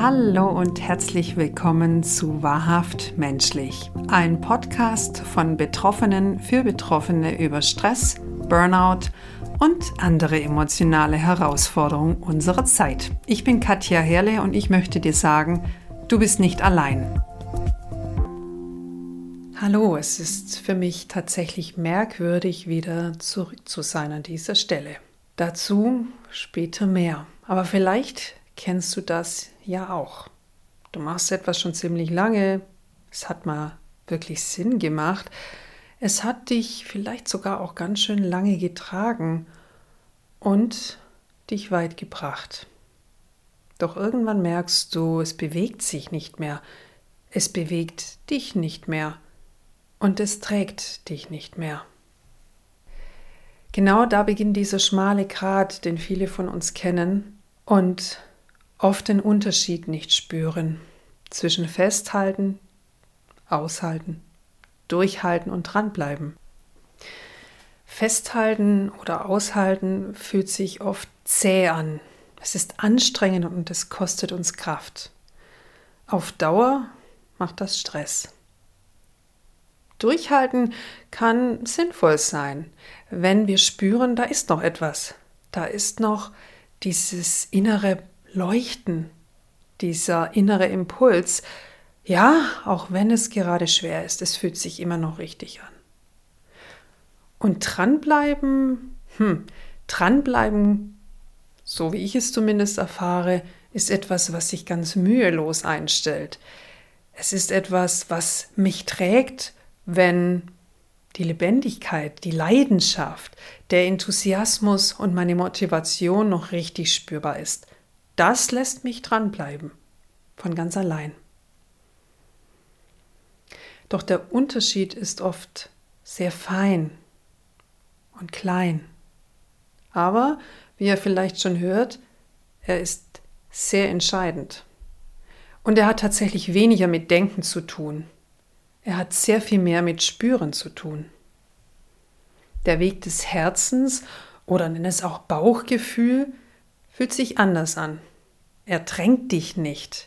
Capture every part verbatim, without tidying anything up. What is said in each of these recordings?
Hallo und herzlich willkommen zu Wahrhaft Menschlich, ein Podcast von Betroffenen für Betroffene über Stress, Burnout und andere emotionale Herausforderungen unserer Zeit. Ich bin Katja Herle und ich möchte dir sagen, du bist nicht allein. Hallo, es ist für mich tatsächlich merkwürdig, wieder zurück zu sein an dieser Stelle. Dazu später mehr. Aber vielleicht kennst du das ja auch. Du machst etwas schon ziemlich lange, es hat mal wirklich Sinn gemacht, es hat dich vielleicht sogar auch ganz schön lange getragen und dich weit gebracht. Doch irgendwann merkst du, es bewegt sich nicht mehr, es bewegt dich nicht mehr und es trägt dich nicht mehr. Genau da beginnt dieser schmale Grat, den viele von uns kennen und oft den Unterschied nicht spüren zwischen festhalten, aushalten, durchhalten und dranbleiben. Festhalten oder aushalten fühlt sich oft zäh an. Es ist anstrengend und es kostet uns Kraft. Auf Dauer macht das Stress. Durchhalten kann sinnvoll sein, wenn wir spüren, da ist noch etwas. Da ist noch dieses innere Leuchten, dieser innere Impuls. Ja, auch wenn es gerade schwer ist, es fühlt sich immer noch richtig an. Und dranbleiben, hm, dranbleiben, so wie ich es zumindest erfahre, ist etwas, was sich ganz mühelos einstellt. Es ist etwas, was mich trägt, wenn die Lebendigkeit, die Leidenschaft, der Enthusiasmus und meine Motivation noch richtig spürbar ist. Das lässt mich dranbleiben, von ganz allein. Doch der Unterschied ist oft sehr fein und klein. Aber, wie ihr vielleicht schon hört, er ist sehr entscheidend. Und er hat tatsächlich weniger mit Denken zu tun. Er hat sehr viel mehr mit Spüren zu tun. Der Weg des Herzens, oder nenn es auch Bauchgefühl, fühlt sich anders an. Er drängt dich nicht.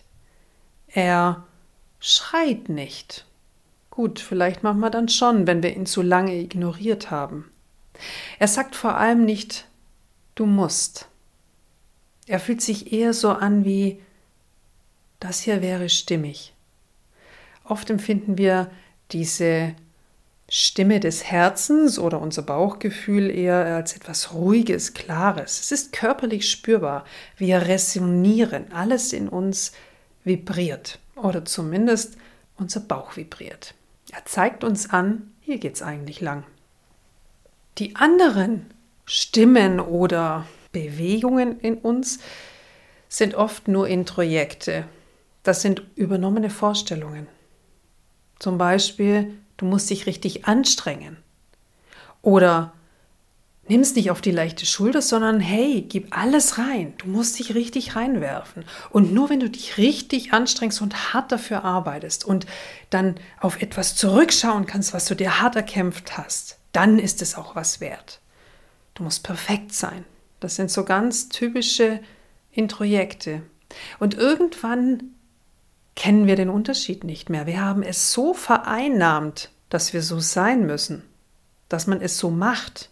Er schreit nicht. Gut, vielleicht machen wir dann schon, wenn wir ihn zu lange ignoriert haben. Er sagt vor allem nicht, du musst. Er fühlt sich eher so an wie, das hier wäre stimmig. Oft empfinden wir diese Stimme des Herzens oder unser Bauchgefühl eher als etwas Ruhiges, Klares. Es ist körperlich spürbar. Wir resonieren. Alles in uns vibriert. Oder zumindest unser Bauch vibriert. Er zeigt uns an, hier geht's eigentlich lang. Die anderen Stimmen oder Bewegungen in uns sind oft nur Introjekte. Das sind übernommene Vorstellungen. Zum Beispiel, du musst dich richtig anstrengen. Oder nimm es nicht auf die leichte Schulter, sondern hey, gib alles rein. Du musst dich richtig reinwerfen. Und nur wenn du dich richtig anstrengst und hart dafür arbeitest und dann auf etwas zurückschauen kannst, was du dir hart erkämpft hast, dann ist es auch was wert. Du musst perfekt sein. Das sind so ganz typische Introjekte. Und irgendwann kennen wir den Unterschied nicht mehr. Wir haben es so vereinnahmt, dass wir so sein müssen, dass man es so macht,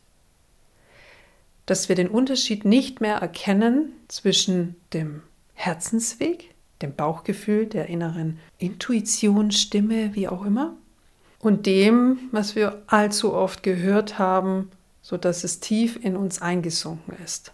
dass wir den Unterschied nicht mehr erkennen zwischen dem Herzensweg, dem Bauchgefühl, der inneren Intuition, Stimme, wie auch immer, und dem, was wir allzu oft gehört haben, sodass es tief in uns eingesunken ist.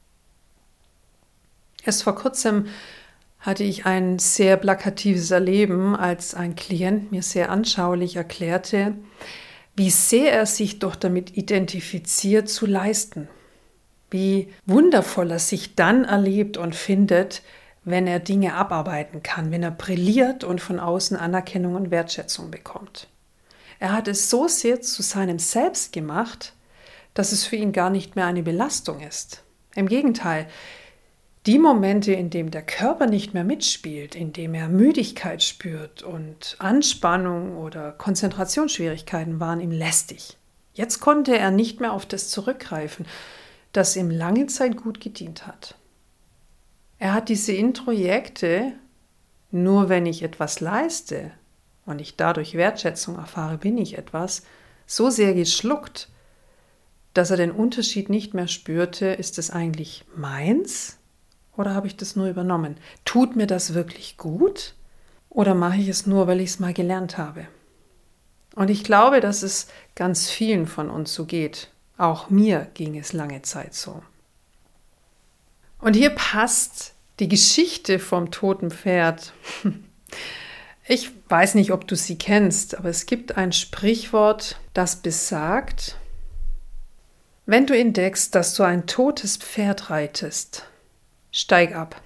Erst vor kurzem hatte ich ein sehr plakatives Erleben, als ein Klient mir sehr anschaulich erklärte, wie sehr er sich doch damit identifiziert zu leisten. Wie wundervoll er sich dann erlebt und findet, wenn er Dinge abarbeiten kann, wenn er brilliert und von außen Anerkennung und Wertschätzung bekommt. Er hat es so sehr zu seinem Selbst gemacht, dass es für ihn gar nicht mehr eine Belastung ist. Im Gegenteil, die Momente, in denen der Körper nicht mehr mitspielt, in dem er Müdigkeit spürt und Anspannung oder Konzentrationsschwierigkeiten, waren ihm lästig. Jetzt konnte er nicht mehr auf das zurückgreifen, das ihm lange Zeit gut gedient hat. Er hat diese Introjekte nur wenn ich etwas leiste und ich dadurch Wertschätzung erfahre, bin ich etwas, so sehr geschluckt, dass er den Unterschied nicht mehr spürte, ist es eigentlich meins oder habe ich das nur übernommen? Tut mir das wirklich gut oder mache ich es nur, weil ich es mal gelernt habe? Und ich glaube, dass es ganz vielen von uns so geht. Auch mir ging es lange Zeit so. Und hier passt die Geschichte vom toten Pferd. Ich weiß nicht, ob du sie kennst, aber es gibt ein Sprichwort, das besagt, wenn du entdeckst, dass du ein totes Pferd reitest, steig ab.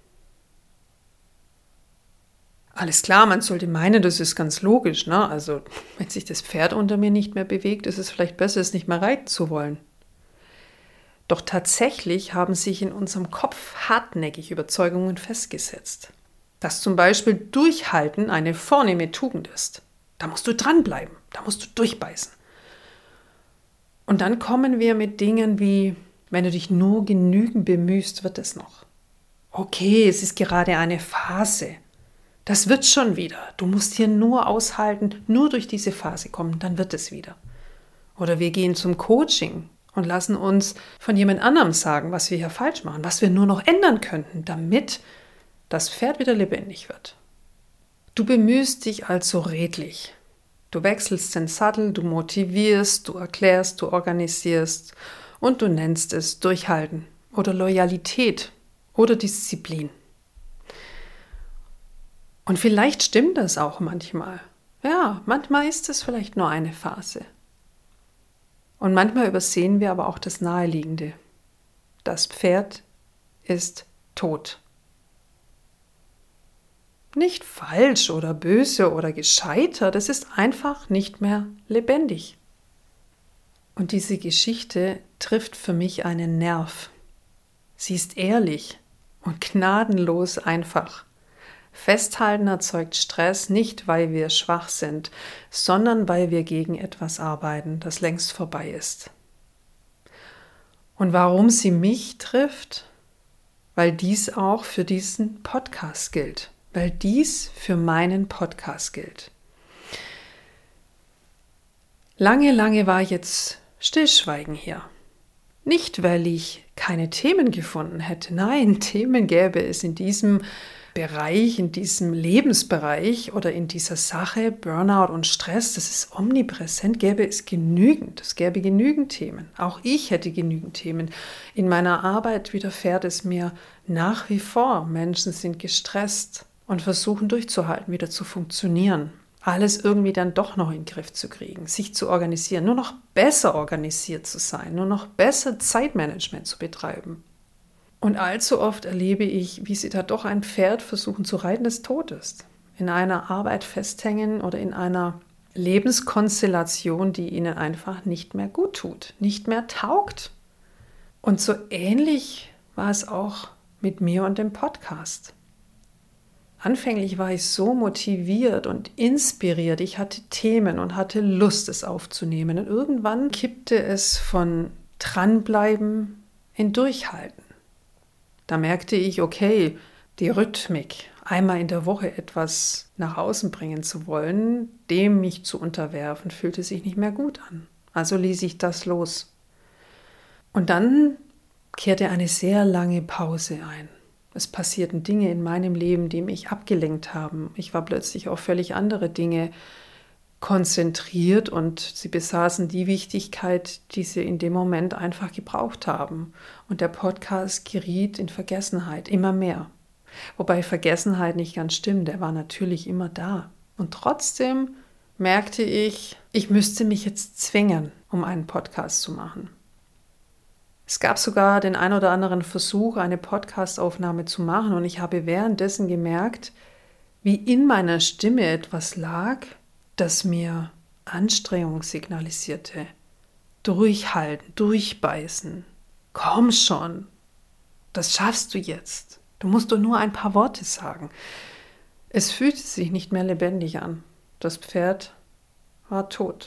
Alles klar, man sollte meinen, das ist ganz logisch, ne? Also, wenn sich das Pferd unter mir nicht mehr bewegt, ist es vielleicht besser, es nicht mehr reiten zu wollen. Doch tatsächlich haben sich in unserem Kopf hartnäckig Überzeugungen festgesetzt. Dass zum Beispiel Durchhalten eine vornehme Tugend ist. Da musst du dranbleiben, da musst du durchbeißen. Und dann kommen wir mit Dingen wie, wenn du dich nur genügend bemühst, wird es noch. Okay, es ist gerade eine Phase. Das wird schon wieder. Du musst hier nur aushalten, nur durch diese Phase kommen, dann wird es wieder. Oder wir gehen zum Coaching und lassen uns von jemand anderem sagen, was wir hier falsch machen, was wir nur noch ändern könnten, damit das Pferd wieder lebendig wird. Du bemühst dich also redlich. Du wechselst den Sattel, du motivierst, du erklärst, du organisierst und du nennst es Durchhalten oder Loyalität oder Disziplin. Und vielleicht stimmt das auch manchmal. Ja, manchmal ist es vielleicht nur eine Phase. Und manchmal übersehen wir aber auch das Naheliegende. Das Pferd ist tot. Nicht falsch oder böse oder gescheitert, es ist einfach nicht mehr lebendig. Und diese Geschichte trifft für mich einen Nerv. Sie ist ehrlich und gnadenlos einfach. Festhalten erzeugt Stress, nicht weil wir schwach sind, sondern weil wir gegen etwas arbeiten, das längst vorbei ist. Und warum sie mich trifft? Weil dies auch für diesen Podcast gilt. Weil dies für meinen Podcast gilt. Lange, lange war jetzt Stillschweigen hier. Nicht, weil ich keine Themen gefunden hätte. Nein, Themen gäbe es in diesem Bereich, in diesem Lebensbereich oder in dieser Sache, Burnout und Stress, das ist omnipräsent, gäbe es genügend. Es gäbe genügend Themen. Auch ich hätte genügend Themen. In meiner Arbeit widerfährt es mir nach wie vor. Menschen sind gestresst und versuchen durchzuhalten, wieder zu funktionieren. Alles irgendwie dann doch noch in den Griff zu kriegen, sich zu organisieren, nur noch besser organisiert zu sein, nur noch besser Zeitmanagement zu betreiben. Und allzu oft erlebe ich, wie sie da doch ein Pferd versuchen zu reiten, das tot ist. In einer Arbeit festhängen oder in einer Lebenskonstellation, die ihnen einfach nicht mehr gut tut, nicht mehr taugt. Und so ähnlich war es auch mit mir und dem Podcast. Anfänglich war ich so motiviert und inspiriert. Ich hatte Themen und hatte Lust, es aufzunehmen. Und irgendwann kippte es von dranbleiben in Durchhalten. Da merkte ich, okay, die Rhythmik, einmal in der Woche etwas nach außen bringen zu wollen, dem mich zu unterwerfen, fühlte sich nicht mehr gut an. Also ließ ich das los. Und dann kehrte eine sehr lange Pause ein. Es passierten Dinge in meinem Leben, die mich abgelenkt haben. Ich war plötzlich auf völlig andere Dinge konzentriert und sie besaßen die Wichtigkeit, die sie in dem Moment einfach gebraucht haben. Und der Podcast geriet in Vergessenheit, immer mehr. Wobei Vergessenheit nicht ganz stimmt, der war natürlich immer da. Und trotzdem merkte ich, ich müsste mich jetzt zwingen, um einen Podcast zu machen. Es gab sogar den ein oder anderen Versuch, eine Podcastaufnahme zu machen und ich habe währenddessen gemerkt, wie in meiner Stimme etwas lag, das mir Anstrengung signalisierte. Durchhalten, durchbeißen. Komm schon, das schaffst du jetzt. Du musst doch nur ein paar Worte sagen. Es fühlte sich nicht mehr lebendig an. Das Pferd war tot.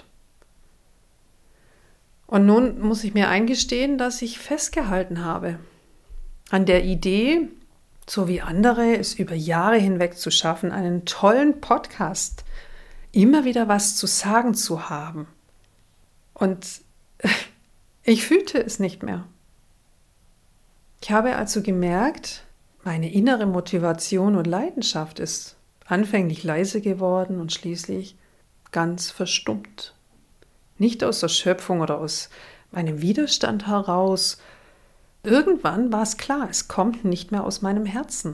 Und nun muss ich mir eingestehen, dass ich festgehalten habe an der Idee, so wie andere es über Jahre hinweg zu schaffen, einen tollen Podcast, immer wieder was zu sagen zu haben. Und ich fühlte es nicht mehr. Ich habe also gemerkt, meine innere Motivation und Leidenschaft ist anfänglich leise geworden und schließlich ganz verstummt. Nicht aus der Schöpfung oder aus meinem Widerstand heraus. Irgendwann war es klar, es kommt nicht mehr aus meinem Herzen.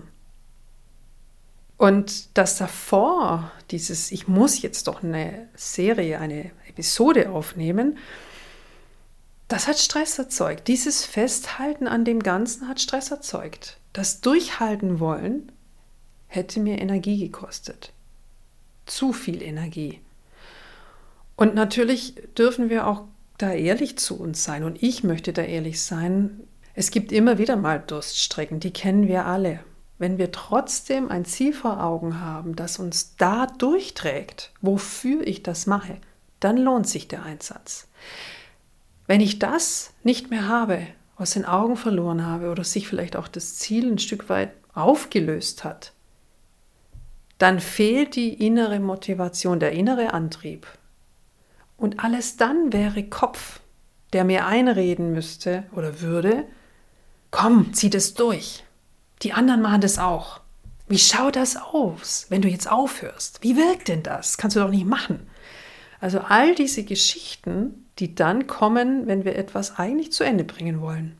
Und das davor, dieses, ich muss jetzt doch eine Serie, eine Episode aufnehmen, das hat Stress erzeugt. Dieses Festhalten an dem Ganzen hat Stress erzeugt. Das Durchhalten wollen hätte mir Energie gekostet. Zu viel Energie. Und natürlich dürfen wir auch da ehrlich zu uns sein. Und ich möchte da ehrlich sein. Es gibt immer wieder mal Durststrecken, die kennen wir alle. Wenn wir trotzdem ein Ziel vor Augen haben, das uns da durchträgt, wofür ich das mache, dann lohnt sich der Einsatz. Wenn ich das nicht mehr habe, aus den Augen verloren habe oder sich vielleicht auch das Ziel ein Stück weit aufgelöst hat, dann fehlt die innere Motivation, der innere Antrieb. Und alles dann wäre Kopf, der mir einreden müsste oder würde, komm, zieh das durch. Die anderen machen das auch. Wie schaut das aus, wenn du jetzt aufhörst? Wie wirkt denn das? Kannst du doch nicht machen. Also all diese Geschichten, die dann kommen, wenn wir etwas eigentlich zu Ende bringen wollen.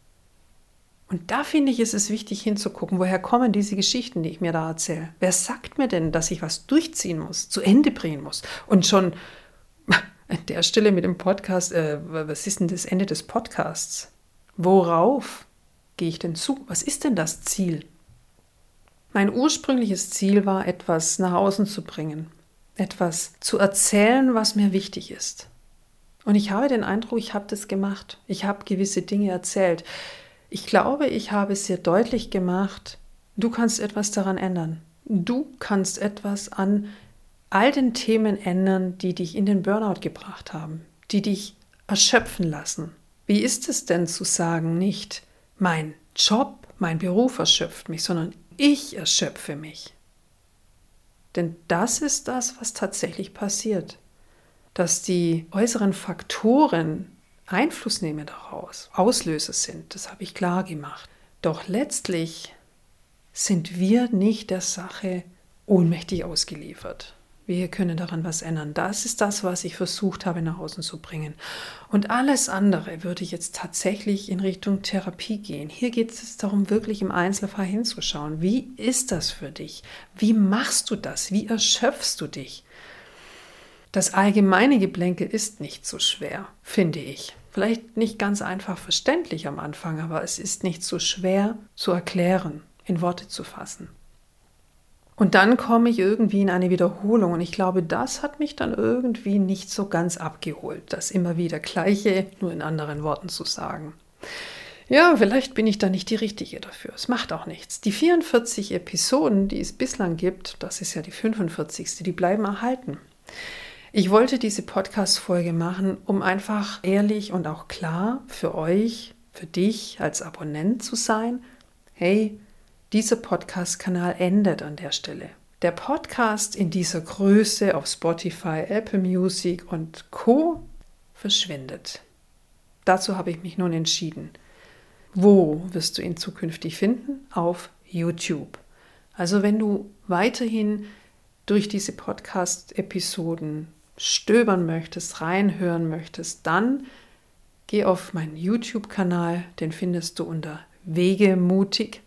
Und da finde ich, ist es wichtig hinzugucken, woher kommen diese Geschichten, die ich mir da erzähle. Wer sagt mir denn, dass ich was durchziehen muss, zu Ende bringen muss? Und schon an der Stelle mit dem Podcast, äh, was ist denn das Ende des Podcasts? Worauf gehe ich denn zu? Was ist denn das Ziel? Mein ursprüngliches Ziel war, etwas nach außen zu bringen, etwas zu erzählen, was mir wichtig ist. Und ich habe den Eindruck, ich habe das gemacht. Ich habe gewisse Dinge erzählt. Ich glaube, ich habe sehr deutlich gemacht, du kannst etwas daran ändern. Du kannst etwas an all den Themen ändern, die dich in den Burnout gebracht haben, die dich erschöpfen lassen. Wie ist es denn zu sagen, nicht mein Job, mein Beruf erschöpft mich, sondern ich erschöpfe mich? Denn das ist das, was tatsächlich passiert. Dass die äußeren Faktoren Einfluss nehmen daraus, Auslöser sind, das habe ich klar gemacht. Doch letztlich sind wir nicht der Sache ohnmächtig ausgeliefert. Wir können daran was ändern. Das ist das, was ich versucht habe, nach außen zu bringen. Und alles andere würde jetzt tatsächlich in Richtung Therapie gehen. Hier geht es darum, wirklich im Einzelfall hinzuschauen. Wie ist das für dich? Wie machst du das? Wie erschöpfst du dich? Das allgemeine Geplänkel ist nicht so schwer, finde ich. Vielleicht nicht ganz einfach verständlich am Anfang, aber es ist nicht so schwer zu erklären, in Worte zu fassen. Und dann komme ich irgendwie in eine Wiederholung und ich glaube, das hat mich dann irgendwie nicht so ganz abgeholt, das immer wieder Gleiche, nur in anderen Worten zu sagen. Ja, vielleicht bin ich da nicht die Richtige dafür. Es macht auch nichts. Die vierundvierzig Episoden, die es bislang gibt, das ist ja die fünfundvierzigste, die bleiben erhalten. Ich wollte diese Podcast-Folge machen, um einfach ehrlich und auch klar für euch, für dich als Abonnent zu sein, hey, dieser Podcast-Kanal endet an der Stelle. Der Podcast in dieser Größe auf Spotify, Apple Music und Co. verschwindet. Dazu habe ich mich nun entschieden. Wo wirst du ihn zukünftig finden? Auf YouTube. Also wenn du weiterhin durch diese Podcast-Episoden stöbern möchtest, reinhören möchtest, dann geh auf meinen YouTube-Kanal, den findest du unter Wegemutig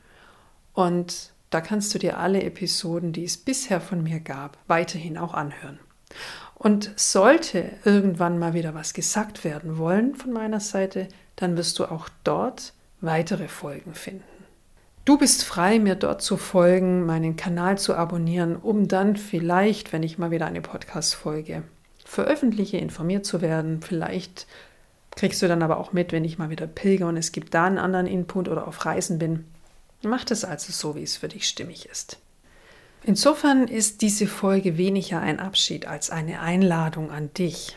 und da kannst du dir alle Episoden, die es bisher von mir gab, weiterhin auch anhören. Und sollte irgendwann mal wieder was gesagt werden wollen von meiner Seite, dann wirst du auch dort weitere Folgen finden. Du bist frei, mir dort zu folgen, meinen Kanal zu abonnieren, um dann vielleicht, wenn ich mal wieder eine Podcast-Folge veröffentliche, informiert zu werden. Vielleicht kriegst du dann aber auch mit, wenn ich mal wieder pilger und es gibt da einen anderen Input oder auf Reisen bin. Mach das also so, wie es für dich stimmig ist. Insofern ist diese Folge weniger ein Abschied als eine Einladung an dich.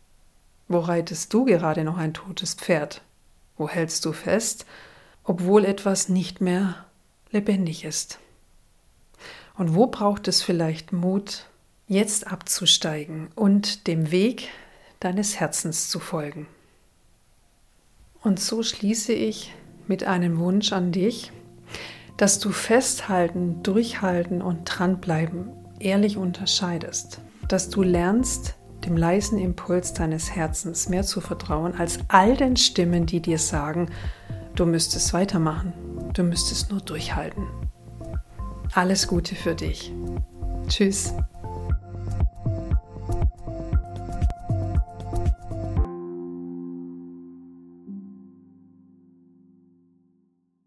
Wo reitest du gerade noch ein totes Pferd? Wo hältst du fest, obwohl etwas nicht mehr lebendig ist. Und wo braucht es vielleicht Mut, jetzt abzusteigen und dem Weg deines Herzens zu folgen? Und so schließe ich mit einem Wunsch an dich, dass du festhalten, durchhalten und dranbleiben ehrlich unterscheidest. Dass du lernst, dem leisen Impuls deines Herzens mehr zu vertrauen als all den Stimmen, die dir sagen, du müsstest weitermachen, du müsstest nur durchhalten. Alles Gute für dich. Tschüss.